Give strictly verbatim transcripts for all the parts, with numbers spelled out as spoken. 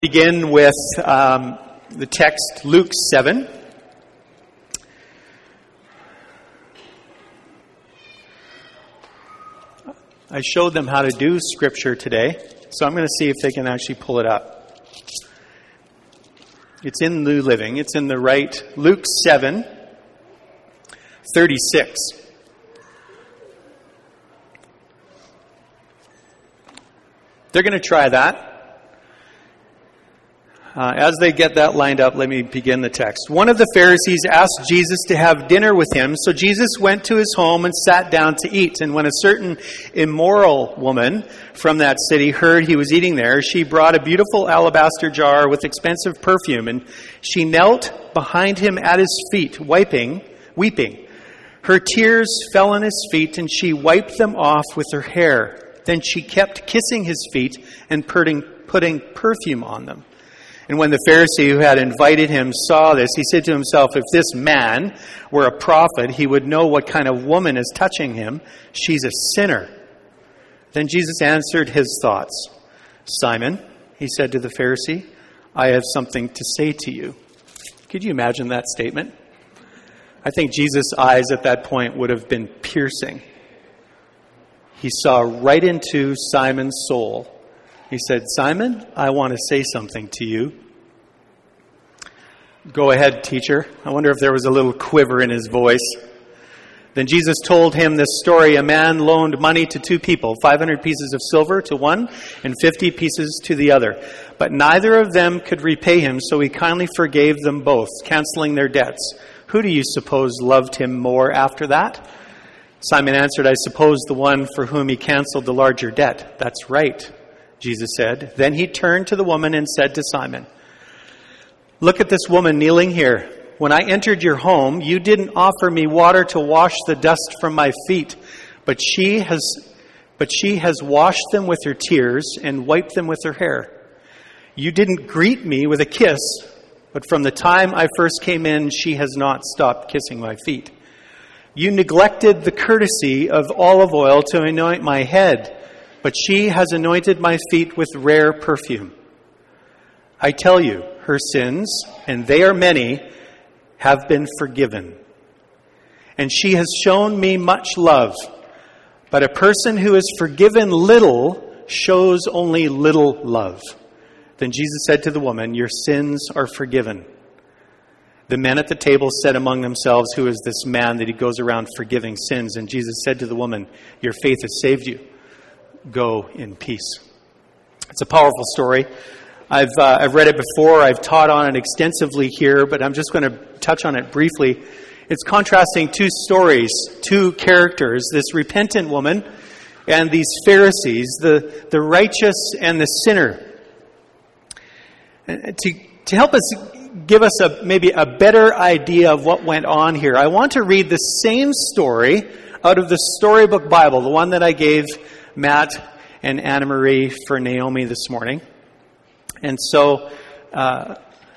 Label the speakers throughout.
Speaker 1: Begin with um, the text, Luke seven. I showed them how to do scripture today, so I'm going to see if they can actually pull it up. It's in New Living. It's in the right, Luke seven, thirty-six. They're going to try that. Uh, as they get that lined up, let me begin the text. One of the Pharisees asked Jesus to have dinner with him, so Jesus went to his home and sat down to eat. And when a certain immoral woman from that city heard he was eating there, she brought a beautiful alabaster jar with expensive perfume, and she knelt behind him at his feet, wiping, weeping. Her tears fell on his feet, and she wiped them off with her hair. Then she kept kissing his feet and putting, putting perfume on them. And when the Pharisee who had invited him saw this, he said to himself, if this man were a prophet, he would know what kind of woman is touching him. She's a sinner. Then Jesus answered his thoughts. Simon, he said to the Pharisee, I have something to say to you. Could you imagine that statement? I think Jesus' eyes at that point would have been piercing. He saw right into Simon's soul. He said, Simon, I want to say something to you. Go ahead, teacher. I wonder if there was a little quiver in his voice. Then Jesus told him this story. A man loaned money to two people, five hundred pieces of silver to one and fifty pieces to the other. But neither of them could repay him, so he kindly forgave them both, canceling their debts. Who do you suppose loved him more after that? Simon answered, I suppose the one for whom he canceled the larger debt. That's right, Jesus said. Then he turned to the woman and said to Simon, look at this woman kneeling here. When I entered your home, you didn't offer me water to wash the dust from my feet, but she has but she has washed them with her tears and wiped them with her hair. You didn't greet me with a kiss, but from the time I first came in, she has not stopped kissing my feet. You neglected the courtesy of olive oil to anoint my head, but she has anointed my feet with rare perfume. I tell you, her sins, and they are many, have been forgiven. And she has shown me much love. But a person who is forgiven little shows only little love. Then Jesus said to the woman, your sins are forgiven. The men at the table said among themselves, who is this man that he goes around forgiving sins? And Jesus said to the woman, your faith has saved you. Go in peace. It's a powerful story. I've uh, I've read it before. I've taught on it extensively here, but I'm just going to touch on it briefly. It's contrasting two stories, two characters, this repentant woman and these Pharisees, the, the righteous and the sinner. And to, to help us give us a maybe a better idea of what went on here, I want to read the same story out of the Storybook Bible, the one that I gave Matt and Anna Marie for Naomi this morning. And so uh,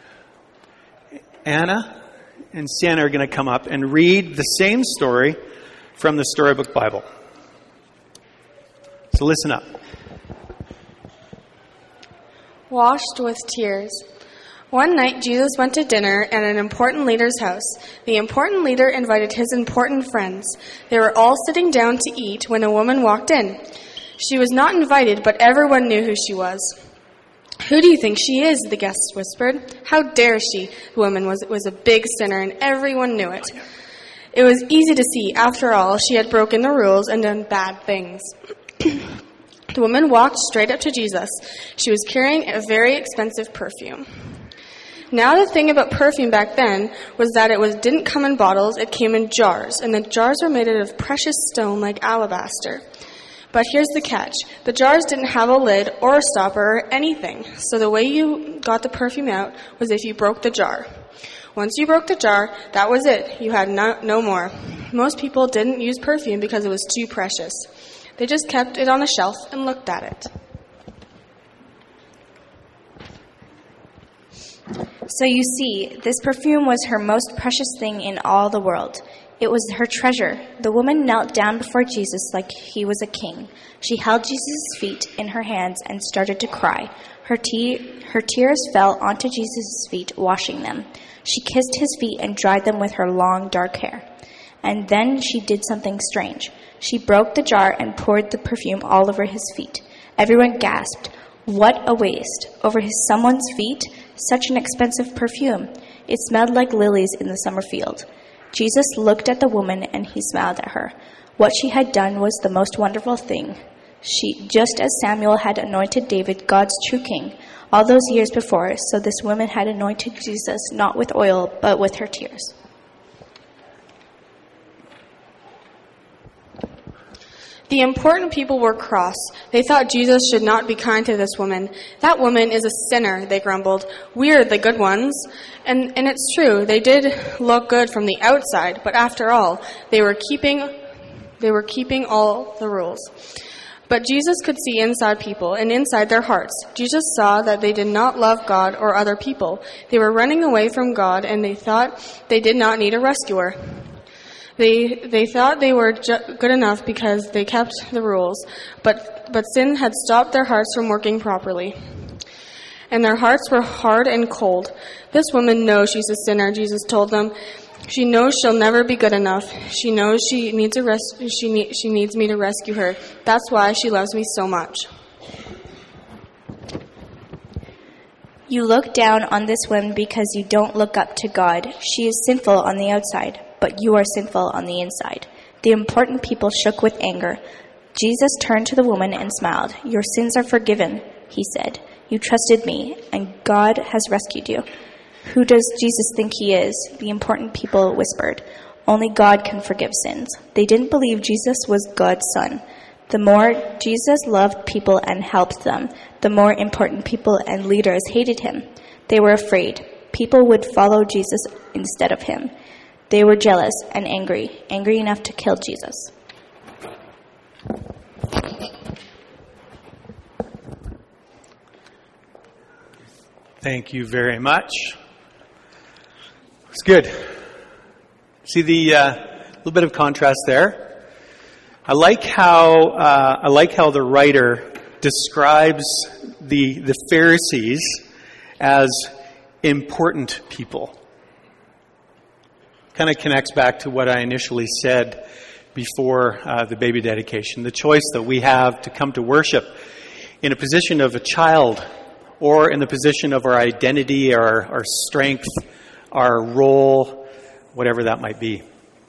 Speaker 1: Anna and Sienna are going to come up and read the same story from the Storybook Bible. So listen up.
Speaker 2: Washed with tears. One night, Jesus went to dinner at an important leader's house. The important leader invited his important friends. They were all sitting down to eat when a woman walked in. She was not invited, but everyone knew who she was. Who do you think she is? The guests whispered. How dare she? The woman was, was a big sinner, and everyone knew it. It was easy to see. After all, she had broken the rules and done bad things. The woman walked straight up to Jesus. She was carrying a very expensive perfume. Now the thing about perfume back then was that it was didn't come in bottles, it came in jars, and the jars were made out of precious stone like alabaster. But here's the catch. The jars didn't have a lid or a stopper or anything. So the way you got the perfume out was if you broke the jar. Once you broke the jar, that was it. You had no, no more. Most people didn't use perfume because it was too precious. They just kept it on the shelf and looked at it.
Speaker 3: So you see, this perfume was her most precious thing in all the world. It was her treasure. The woman knelt down before Jesus like he was a king. She held Jesus' feet in her hands and started to cry. Her, te- her tears fell onto Jesus' feet, washing them. She kissed his feet and dried them with her long, dark hair. And then she did something strange. She broke the jar and poured the perfume all over his feet. Everyone gasped, "What a waste! Over his someone's feet? Such an expensive perfume." It smelled like lilies in the summer field. Jesus looked at the woman and he smiled at her. What she had done was the most wonderful thing. She, just as Samuel had anointed David God's true king all those years before, so this woman had anointed Jesus not with oil, but with her tears.
Speaker 2: The important people were cross. They thought Jesus should not be kind to this woman. That woman is a sinner, they grumbled. We're the good ones. And, and it's true, they did look good from the outside, but after all, they were keeping, they were keeping all the rules. But Jesus could see inside people and inside their hearts. Jesus saw that they did not love God or other people. They were running away from God, and they thought they did not need a rescuer. They they thought they were ju- good enough because they kept the rules, but but sin had stopped their hearts from working properly. And their hearts were hard and cold. This woman knows she's a sinner, Jesus told them. She knows she'll never be good enough. She knows she needs a res- she ne- she needs me to rescue her. That's why she loves me so much.
Speaker 3: You look down on this woman because you don't look up to God. She is sinful on the outside, but you are sinful on the inside. The important people shook with anger. Jesus turned to the woman and smiled. Your sins are forgiven, he said. You trusted me, and God has rescued you. Who does Jesus think he is? The important people whispered. Only God can forgive sins. They didn't believe Jesus was God's son. The more Jesus loved people and helped them, the more important people and leaders hated him. They were afraid. People would follow Jesus instead of him. They were jealous and angry, angry enough to kill Jesus.
Speaker 1: Thank you very much. It's good. See the uh, little bit of contrast there. I like how uh, I like how the writer describes the the Pharisees as important people. Kind of connects back to what I initially said before uh, the baby dedication. The choice that we have to come to worship in a position of a child, or in the position of our identity, our, our strength, our role, whatever that might be.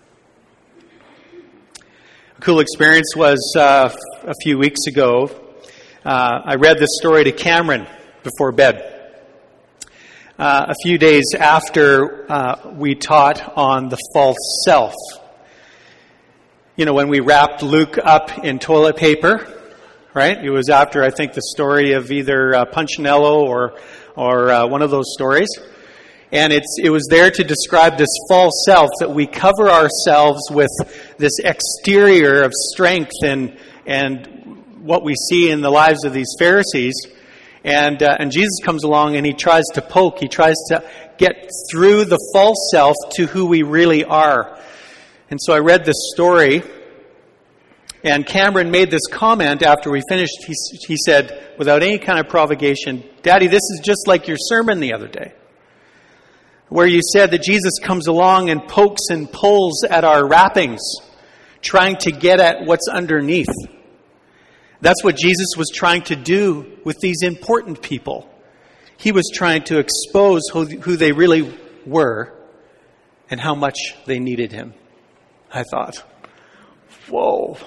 Speaker 1: A cool experience was uh, a few weeks ago. Uh, I read this story to Cameron before bed. Uh, a few days after uh, we taught on the false self. You know, when we wrapped Luke up in toilet paper, right? It was after, I think, the story of either uh, Punchinello or or uh, one of those stories. And it's it was there to describe this false self, that we cover ourselves with this exterior of strength and and what we see in the lives of these Pharisees. And uh, and Jesus comes along and he tries to poke, he tries to get through the false self to who we really are. And so I read this story, and Cameron made this comment after we finished. He, he said, without any kind of provocation, "Daddy, this is just like your sermon the other day, where you said that Jesus comes along and pokes and pulls at our wrappings, trying to get at what's underneath." That's what Jesus was trying to do with these important people. He was trying to expose who, who they really were and how much they needed him. I thought, whoa.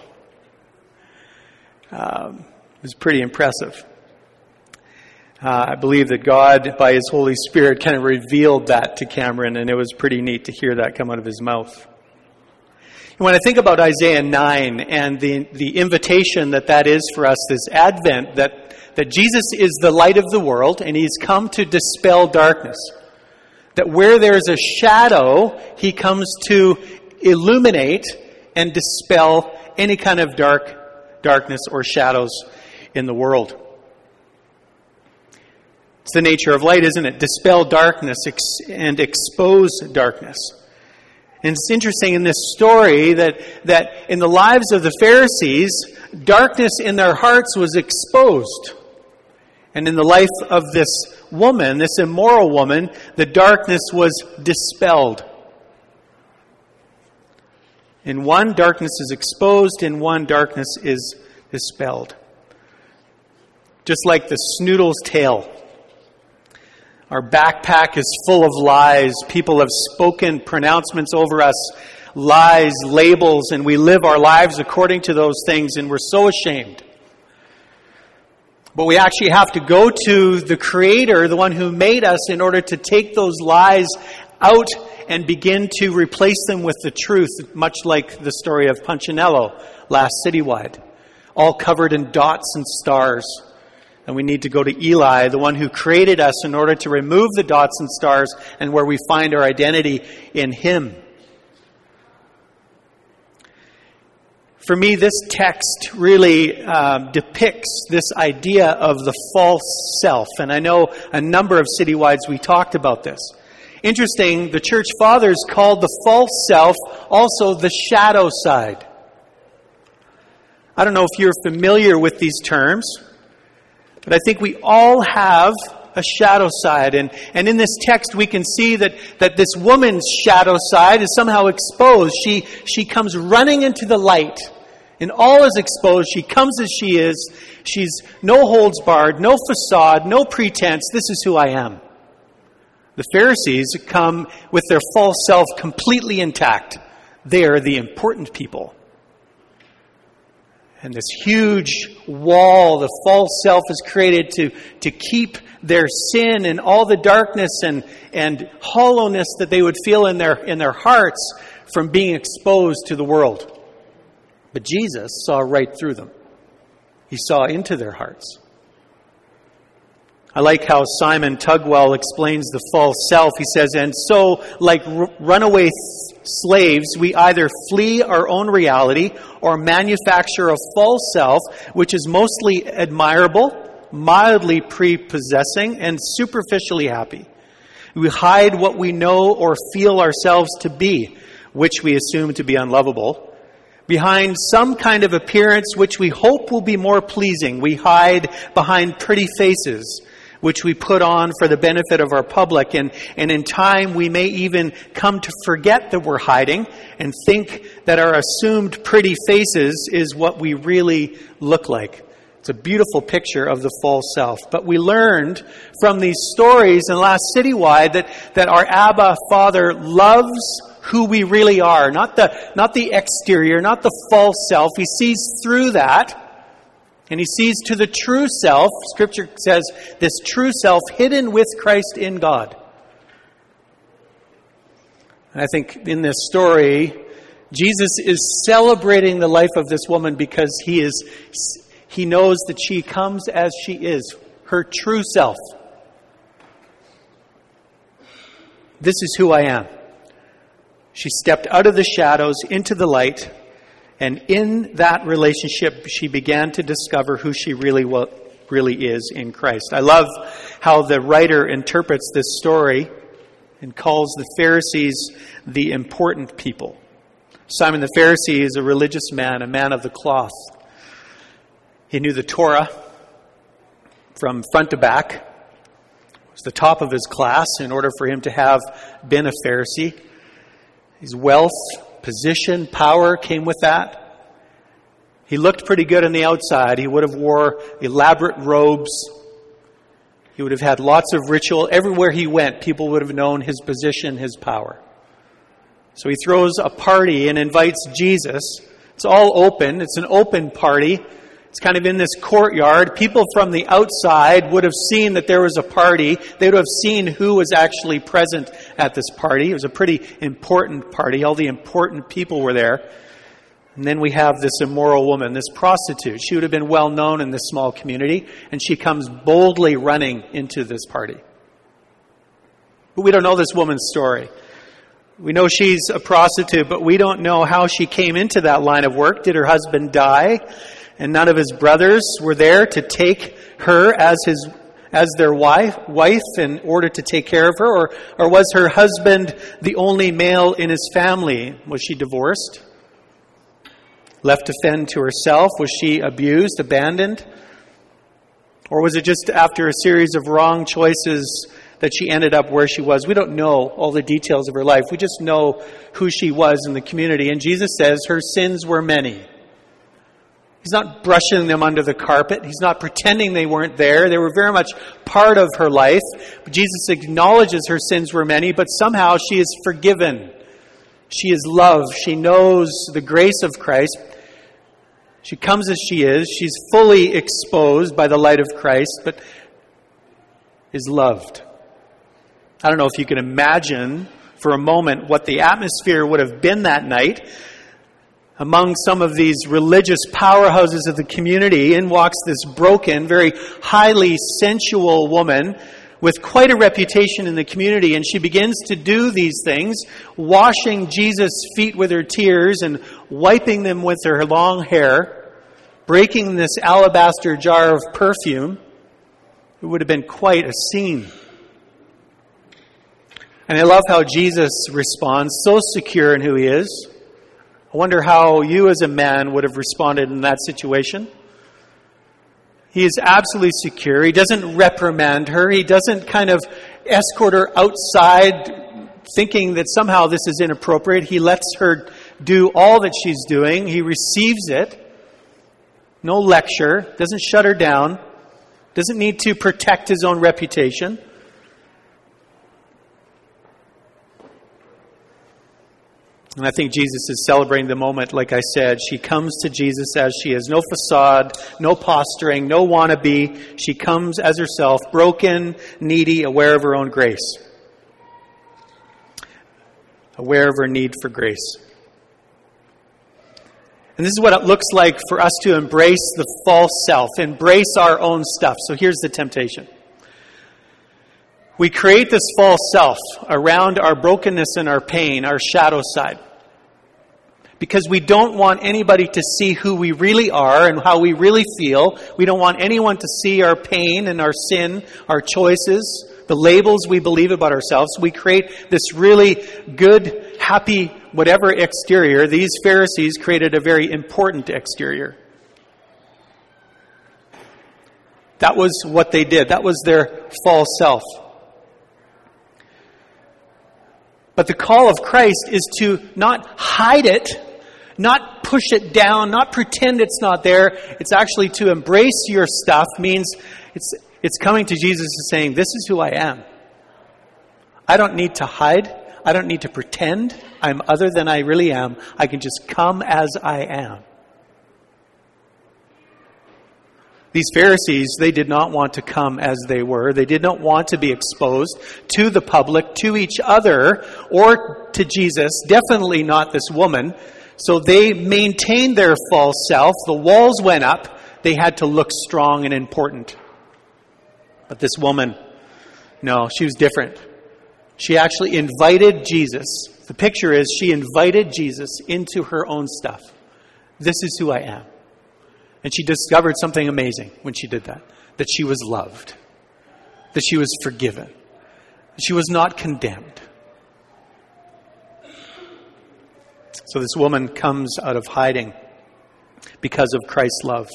Speaker 1: Um, it was pretty impressive. Uh, I believe that God, by His Holy Spirit, kind of revealed that to Cameron, and it was pretty neat to hear that come out of his mouth. When I think about Isaiah nine and the, the invitation that that is for us this Advent, that, that Jesus is the light of the world and He's come to dispel darkness. That where there's a shadow, He comes to illuminate and dispel any kind of dark darkness or shadows in the world. It's the nature of light, isn't it? Dispel darkness ex- and expose darkness. And it's interesting in this story that, that in the lives of the Pharisees, darkness in their hearts was exposed. And in the life of this woman, this immoral woman, the darkness was dispelled. In one, darkness is exposed. In one, darkness is dispelled. Just like the snoodle's tail. Our backpack is full of lies. People have spoken pronouncements over us, lies, labels, and we live our lives according to those things, and we're so ashamed. But we actually have to go to the Creator, the one who made us, in order to take those lies out and begin to replace them with the truth, much like the story of Punchinello last Citywide, all covered in dots and stars. And we need to go to Eli, the one who created us, in order to remove the dots and stars and where we find our identity in Him. For me, this text really uh, depicts this idea of the false self. And I know a number of Citywides we talked about this. Interesting, the church fathers called the false self also the shadow side. I don't know if you're familiar with these terms, but I think we all have a shadow side. And, and in this text we can see that, that this woman's shadow side is somehow exposed. She, she comes running into the light. And all is exposed. She comes as she is. She's no holds barred, no facade, no pretense. This is who I am. The Pharisees come with their false self completely intact. They are the important people. And this huge wall, the false self, is created to, to keep their sin and all the darkness and, and hollowness that they would feel in their, in their hearts from being exposed to the world. But Jesus saw right through them. He saw into their hearts. I like how Simon Tugwell explains the false self. He says, and so, like r- runaway th- slaves, we either flee our own reality or manufacture a false self, which is mostly admirable, mildly prepossessing, and superficially happy. We hide what we know or feel ourselves to be, which we assume to be unlovable. Behind some kind of appearance which we hope will be more pleasing, we hide behind pretty faces, which we put on for the benefit of our public. And, and in time, we may even come to forget that we're hiding and think that our assumed pretty faces is what we really look like. It's a beautiful picture of the false self. But we learned from these stories in last Citywide that, that our Abba Father loves who we really are, not the, not the exterior, not the false self. He sees through that, and He sees to the true self. Scripture says this true self hidden with Christ in God. And I think in this story, Jesus is celebrating the life of this woman because he is he knows that she comes as she is, her true self. This is who I am. She stepped out of the shadows into the light, and in that relationship, she began to discover who she really was, really is in Christ. I love how the writer interprets this story and calls the Pharisees the important people. Simon the Pharisee is a religious man, a man of the cloth. He knew the Torah from front to back. It was the top of his class in order for him to have been a Pharisee. His wealth, position, power came with that. He looked pretty good on the outside. He would have wore elaborate robes. He would have had lots of ritual. Everywhere he went, people would have known his position, his power. So he throws a party and invites Jesus. It's all open. It's an open party. It's kind of in this courtyard. People from the outside would have seen that there was a party. They would have seen who was actually present at this party. It was a pretty important party. All the important people were there. And then we have this immoral woman, this prostitute. She would have been well known in this small community, and she comes boldly running into this party. But we don't know this woman's story. We know she's a prostitute, but we don't know how she came into that line of work. Did her husband die? And none of his brothers were there to take her as his as their wife wife in order to take care of her? Or, or was her husband the only male in his family? Was she divorced? Left to fend to herself? Was she abused, abandoned? Or was it just after a series of wrong choices that she ended up where she was? We don't know all the details of her life. We just know who she was in the community. And Jesus says her sins were many. He's not brushing them under the carpet. He's not pretending they weren't there. They were very much part of her life. But Jesus acknowledges her sins were many, but somehow she is forgiven. She is loved. She knows the grace of Christ. She comes as she is. She's fully exposed by the light of Christ, but is loved. I don't know if you can imagine for a moment what the atmosphere would have been that night. Among some of these religious powerhouses of the community, in walks this broken, very highly sensual woman with quite a reputation in the community. And she begins to do these things, washing Jesus' feet with her tears and wiping them with her long hair, breaking this alabaster jar of perfume. It would have been quite a scene. And I love how Jesus responds, so secure in who he is. I wonder how you as a man would have responded in that situation. He is absolutely secure. He doesn't reprimand her. He doesn't kind of escort her outside thinking that somehow this is inappropriate. He lets her do all that she's doing. He receives it. No lecture. Doesn't shut her down. Doesn't need to protect his own reputation. And I think Jesus is celebrating the moment, like I said. She comes to Jesus as she is. No facade, no posturing, no wannabe. She comes as herself, broken, needy, aware of her own grace. Aware of her need for grace. And this is what it looks like for us to embrace the false self, embrace our own stuff. So here's the temptation. We create this false self around our brokenness and our pain, our shadow side. Because we don't want anybody to see who we really are and how we really feel. We don't want anyone to see our pain and our sin, our choices, the labels we believe about ourselves. We create this really good, happy, whatever exterior. These Pharisees created a very important exterior. That was what they did. That was their false self. But the call of Christ is to not hide it, not push it down, not pretend it's not there. It's actually to embrace your stuff. Means it's it's coming to Jesus and saying, this is who I am. I don't need to hide. I don't need to pretend I'm other than I really am. I can just come as I am. These Pharisees, they did not want to come as they were. They did not want to be exposed to the public, to each other, or to Jesus. Definitely not this woman. So they maintained their false self. The walls went up. They had to look strong and important. But this woman, no, she was different. She actually invited Jesus. The picture is she invited Jesus into her own stuff. This is who I am. And she discovered something amazing when she did that. That she was loved. That she was forgiven. That she was not condemned. So this woman comes out of hiding because of Christ's love.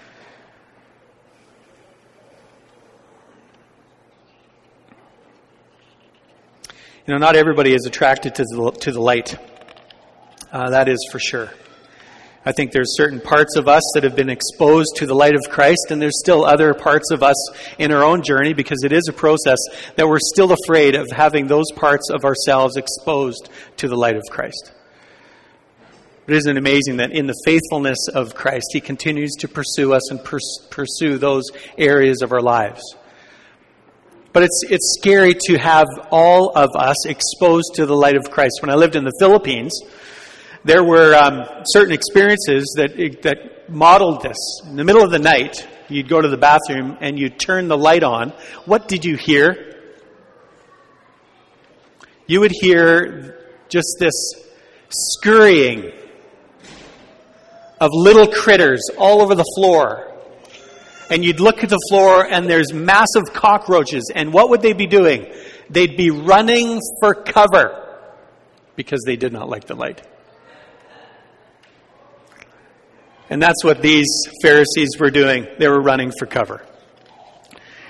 Speaker 1: You know, not everybody is attracted to the, to the light. Uh, that is for sure. I think there's certain parts of us that have been exposed to the light of Christ, and there's still other parts of us in our own journey, because it is a process, that we're still afraid of having those parts of ourselves exposed to the light of Christ. But isn't it amazing that in the faithfulness of Christ, He continues to pursue us and pers- pursue those areas of our lives. But it's it's scary to have all of us exposed to the light of Christ. When I lived in the Philippines, there were um, certain experiences that that modeled this. In the middle of the night, you'd go to the bathroom and you'd turn the light on. What did you hear? You would hear just this scurrying of little critters all over the floor. And you'd look at the floor and there's massive cockroaches. And what would they be doing? They'd be running for cover because they did not like the light. And that's what these Pharisees were doing. They were running for cover.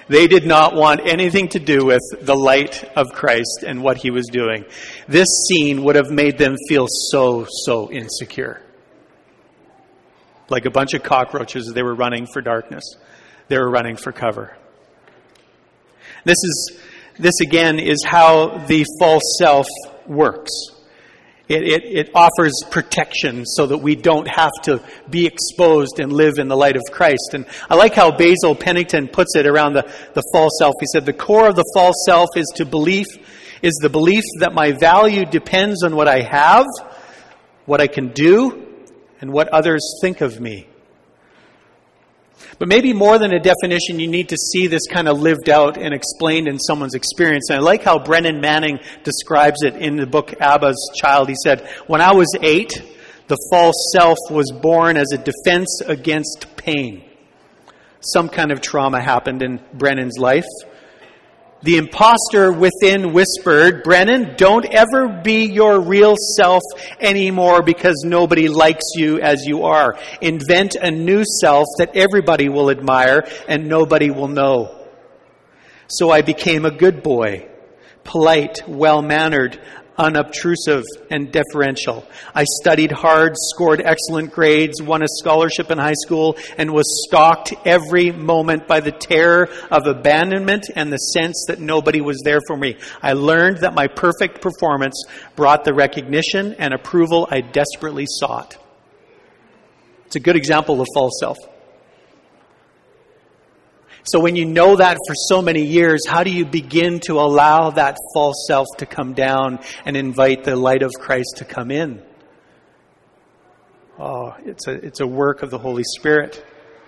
Speaker 1: They did not want anything to do with the light of Christ and what he was doing. This scene would have made them feel so, so insecure. Like a bunch of cockroaches, they were running for darkness. They were running for cover. This is, this again is how the false self works. It, it, it offers protection so that we don't have to be exposed and live in the light of Christ. And I like how Basil Pennington puts it around the, the false self. He said, the core of the false self is to belief, is the belief that my value depends on what I have, what I can do, and what others think of me. But maybe more than a definition, you need to see this kind of lived out and explained in someone's experience. And I like how Brennan Manning describes it in the book Abba's Child. He said, when I was eight, the false self was born as a defense against pain. Some kind of trauma happened in Brennan's life. The imposter within whispered, Brennan, don't ever be your real self anymore because nobody likes you as you are. Invent a new self that everybody will admire and nobody will know. So I became a good boy, polite, well-mannered, unobtrusive, and deferential. I studied hard, scored excellent grades, won a scholarship in high school, and was stalked every moment by the terror of abandonment and the sense that nobody was there for me. I learned that my perfect performance brought the recognition and approval I desperately sought. It's a good example of false self. So when you know that for so many years, how do you begin to allow that false self to come down and invite the light of Christ to come in? Oh, it's a, it's a work of the Holy Spirit.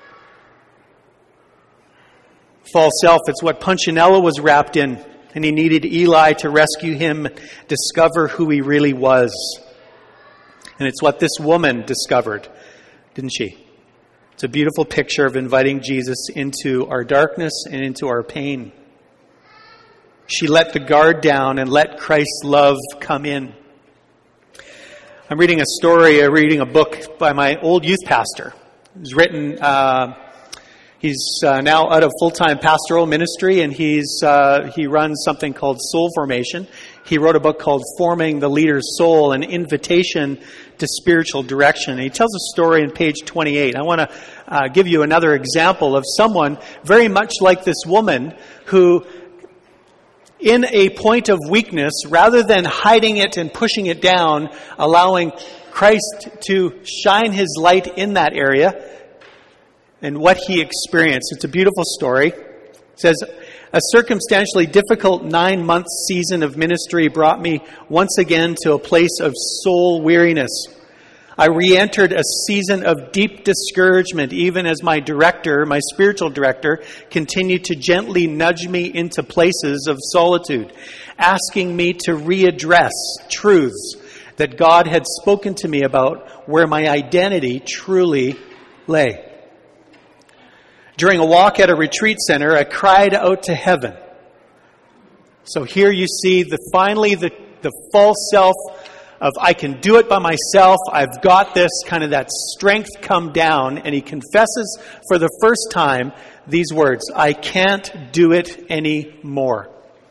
Speaker 1: False self, it's what Punchinello was wrapped in, and he needed Eli to rescue him, discover who he really was. And it's what this woman discovered, didn't she? It's a beautiful picture of inviting Jesus into our darkness and into our pain. She let the guard down and let Christ's love come in. I'm reading a story, I'm reading a book by my old youth pastor. It was written, uh, he's uh, now out of full-time pastoral ministry, and he's uh, he runs something called Soul Formation. He wrote a book called Forming the Leader's Soul, an invitation to spiritual direction. And he tells a story in page twenty-eight. I want to uh, give you another example of someone very much like this woman who, in a point of weakness, rather than hiding it and pushing it down, allowing Christ to shine his light in that area and what he experienced. It's a beautiful story. It says, a circumstantially difficult nine-month season of ministry brought me once again to a place of soul weariness. I re-entered a season of deep discouragement, even as my director, my spiritual director, continued to gently nudge me into places of solitude, asking me to readdress truths that God had spoken to me about where my identity truly lay. During a walk at a retreat center, I cried out to heaven. So here you see the finally the, the false self of I can do it by myself, I've got this, kind of that strength come down, and he confesses for the first time these words, I can't do it anymore.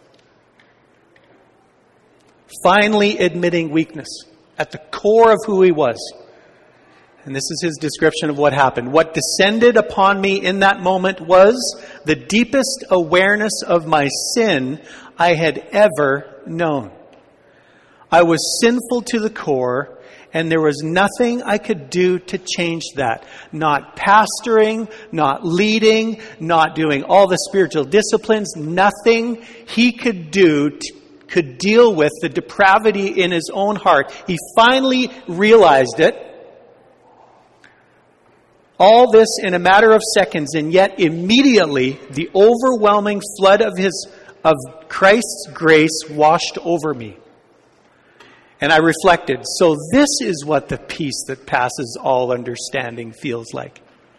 Speaker 1: Finally admitting weakness at the core of who he was. And this is his description of what happened. What descended upon me in that moment was the deepest awareness of my sin I had ever known. I was sinful to the core, and there was nothing I could do to change that. Not pastoring, not leading, not doing all the spiritual disciplines. Nothing he could do to, could deal with the depravity in his own heart. He finally realized it. All this in a matter of seconds, and yet immediately the overwhelming flood of his of Christ's grace washed over me. And I reflected, so this is what the peace that passes all understanding feels like.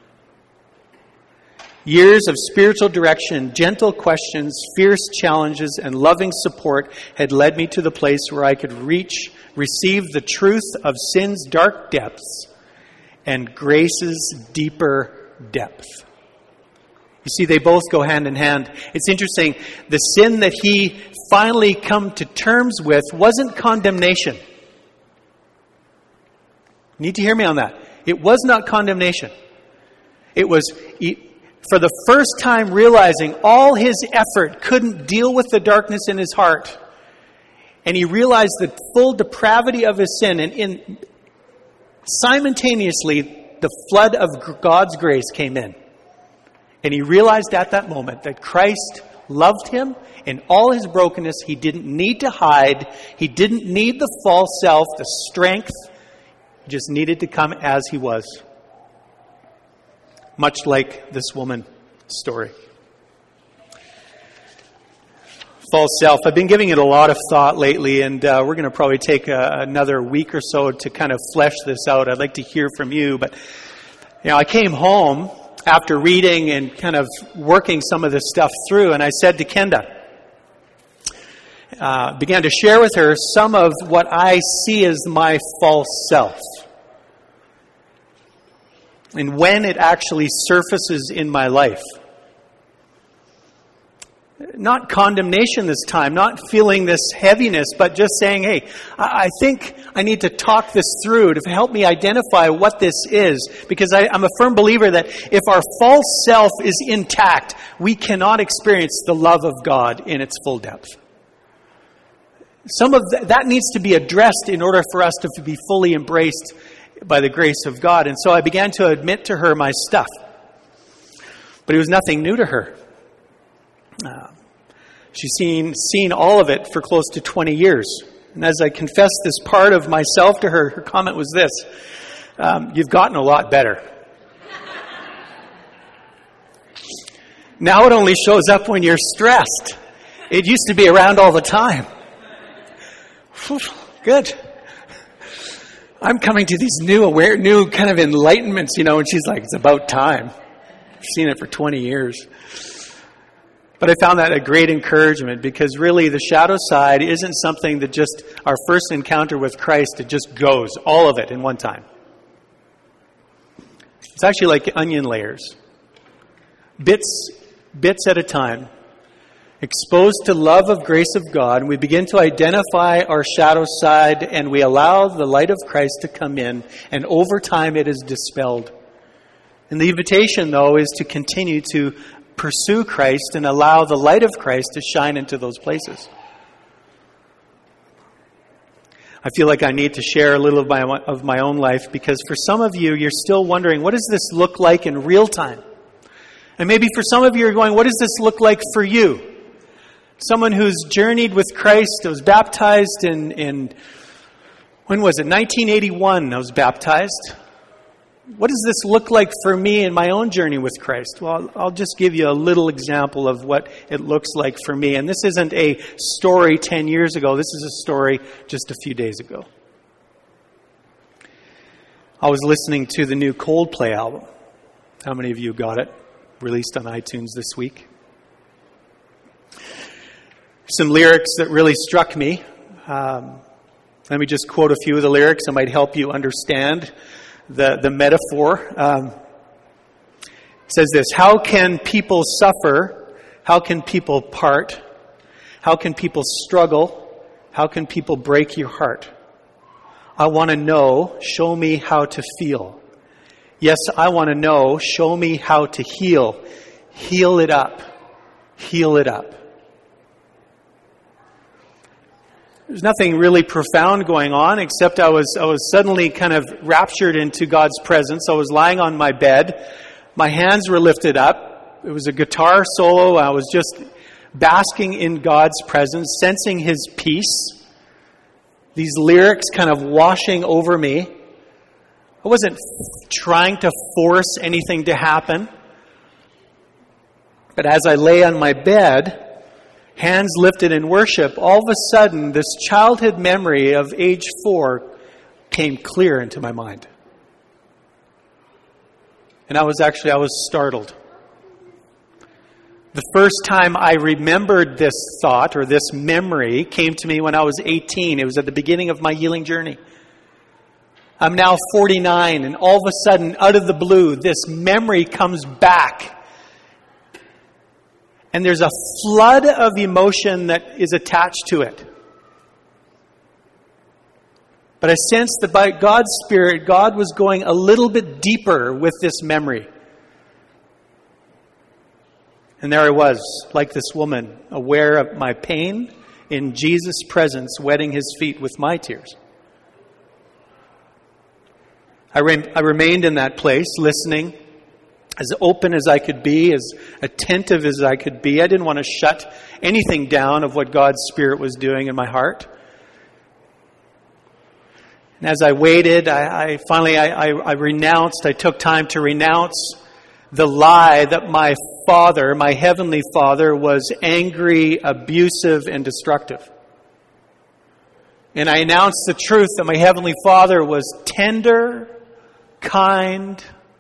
Speaker 1: Years of spiritual direction, gentle questions, fierce challenges, and loving support had led me to the place where I could reach, receive the truth of sin's dark depths and grace's deeper depth. You see, they both go hand in hand. It's interesting. The sin that he finally come to terms with wasn't condemnation. You need to hear me on that. It was not condemnation. It was, for the first time, realizing all his effort couldn't deal with the darkness in his heart. And he realized the full depravity of his sin. And in simultaneously, the flood of God's grace came in. And he realized at that moment that Christ loved him in all his brokenness. He didn't need to hide. He didn't need the false self, the strength. He just needed to come as he was. Much like this woman's story. False self. I've been giving it a lot of thought lately, and uh, we're going to probably take a, another week or so to kind of flesh this out. I'd like to hear from you. But, you know, I came home after reading and kind of working some of this stuff through, and I said to Kenda, uh, began to share with her some of what I see as my false self. And when it actually surfaces in my life. Not condemnation this time, not feeling this heaviness, but just saying, hey, I think I need to talk this through to help me identify what this is. Because I, I'm a firm believer that if our false self is intact, we cannot experience the love of God in its full depth. Some of th- that needs to be addressed in order for us to be fully embraced by the grace of God. And so I began to admit to her my stuff. But it was nothing new to her. Uh, she's seen seen all of it for close to twenty years. And as I confessed this part of myself to her, her comment was this: um, you've gotten a lot better. Now it only shows up when you're stressed. It used to be around all the time. Whew, good. I'm coming to these new aware, new kind of enlightenments, you know, and she's like, it's about time. I've seen it for twenty years. But I found that a great encouragement, because really the shadow side isn't something that just our first encounter with Christ, it just goes, all of it in one time. It's actually like onion layers. Bits, bits at a time. Exposed to love of grace of God, and we begin to identify our shadow side, and we allow the light of Christ to come in, and over time it is dispelled. And the invitation, though, is to continue to pursue Christ and allow the light of Christ to shine into those places. I feel like I need to share a little of my, of my own life, because for some of you, you're still wondering, what does this look like in real time? And maybe for some of you, you're going, what does this look like for you? Someone who's journeyed with Christ, was baptized in, in when was it? nineteen eighty-one, I was baptized. What does this look like for me in my own journey with Christ? Well, I'll just give you a little example of what it looks like for me. And this isn't a story ten years ago. This is a story just a few days ago. I was listening to the new Coldplay album. How many of you got it? Released on iTunes this week. Some lyrics that really struck me. Um, let me just quote a few of the lyrics that might help you understand the, the metaphor. Um, it says this: how can people suffer? How can people part? How can people struggle? How can people break your heart? I want to know, show me how to feel. Yes, I want to know, show me how to heal. Heal it up. Heal it up. There's nothing really profound going on, except I was I was suddenly kind of raptured into God's presence. I was lying on my bed. My hands were lifted up. It was a guitar solo. I was just basking in God's presence, sensing His peace. These lyrics kind of washing over me. I wasn't trying to force anything to happen. But as I lay on my bed, hands lifted in worship, all of a sudden, this childhood memory of age four came clear into my mind. And I was actually, I was startled. The first time I remembered this thought or this memory came to me when I was eighteen. It was at the beginning of my healing journey. I'm now forty-nine, and all of a sudden, out of the blue, this memory comes back. And there's a flood of emotion that is attached to it. But I sensed that by God's Spirit, God was going a little bit deeper with this memory. And there I was, like this woman, aware of my pain in Jesus' presence, wetting his feet with my tears. I, re- I remained in that place, listening, as open as I could be, as attentive as I could be. I didn't want to shut anything down of what God's Spirit was doing in my heart. And as I waited, I, I finally I, I, I renounced, I took time to renounce the lie that my Father, my Heavenly Father, was angry, abusive, and destructive. And I announced the truth that my Heavenly Father was tender, kind,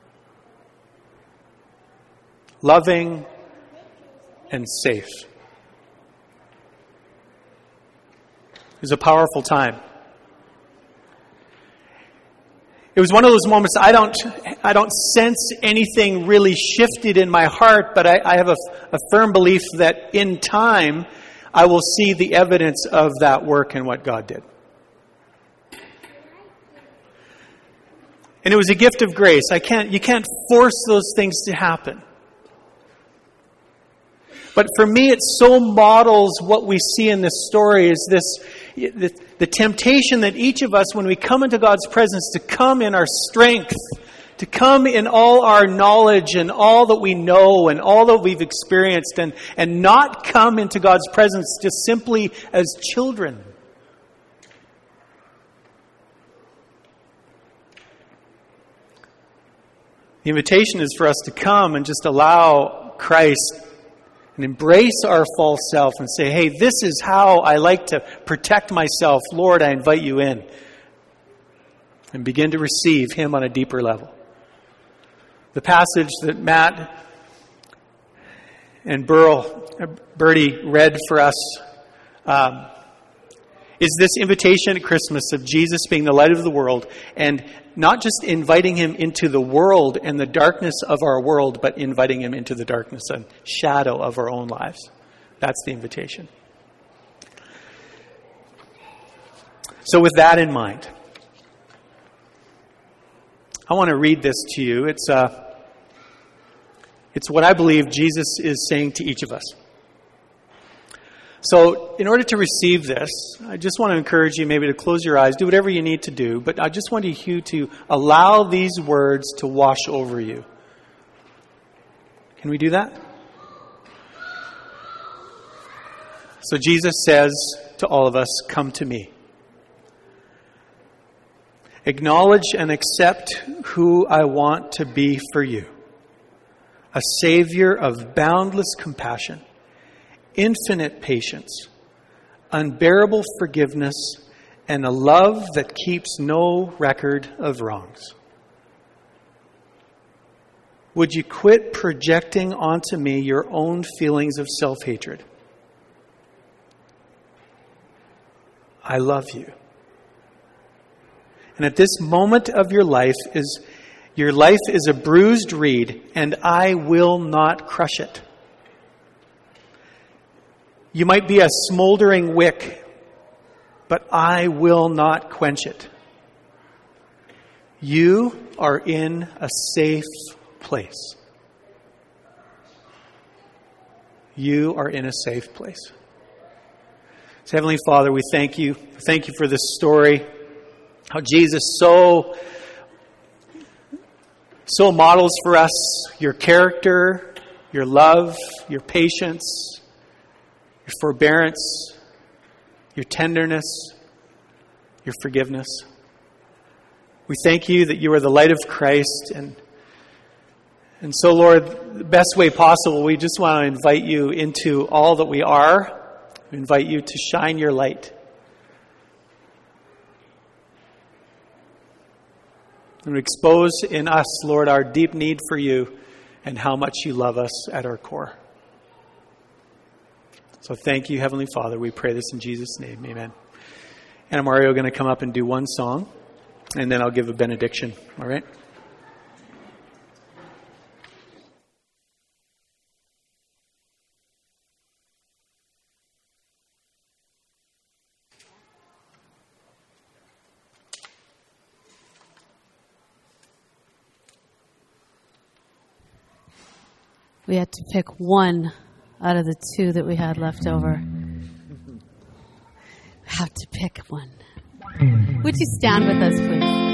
Speaker 1: loving, and safe. It was a powerful time. It was one of those moments I don't I don't sense anything really shifted in my heart, but I, I have a, a firm belief that in time I will see the evidence of that work and what God did. And it was a gift of grace. I can't you can't force those things to happen. But for me, it so models what we see in this story is this, the, the temptation that each of us, when we come into God's presence, to come in our strength, to come in all our knowledge and all that we know and all that we've experienced, and, and not come into God's presence just simply as children. The invitation is for us to come and just allow Christ and embrace our false self and say, hey, this is how I like to protect myself. Lord, I invite you in. And begin to receive him on a deeper level. The passage that Matt and Burl, Bertie read for us um, is this invitation at Christmas of Jesus being the light of the world, and not just inviting him into the world and the darkness of our world, but inviting him into the darkness and shadow of our own lives. That's the invitation. So with that in mind, I want to read this to you. It's uh, it's what I believe Jesus is saying to each of us. So in order to receive this, I just want to encourage you maybe to close your eyes, do whatever you need to do, but I just want you to allow these words to wash over you. Can we do that? So Jesus says to all of us, come to me. Acknowledge and accept who I want to be for you. A Savior of boundless compassion, infinite patience, unbearable forgiveness, and a love that keeps no record of wrongs. Would you quit projecting onto me your own feelings of self-hatred? I love you. And at this moment of your life is your life is a bruised reed, and I will not crush it. You might be a smoldering wick, but I will not quench it. You are in a safe place. You are in a safe place. So, Heavenly Father, we thank you. Thank you for this story. How Jesus so, so models for us your character, your love, your patience, your forbearance, your tenderness, your forgiveness. We thank you that you are the light of Christ. And, and so, Lord, the best way possible, we just want to invite you into all that we are. We invite you to shine your light. And expose in us, Lord, our deep need for you and how much you love us at our core. So thank you, Heavenly Father. We pray this in Jesus' name. Amen. Anna Mario are going to come up and do one song, and then I'll give a benediction. All right?
Speaker 4: we had to pick one out of the two that we had left over. We have to pick one. Would you stand with us, please?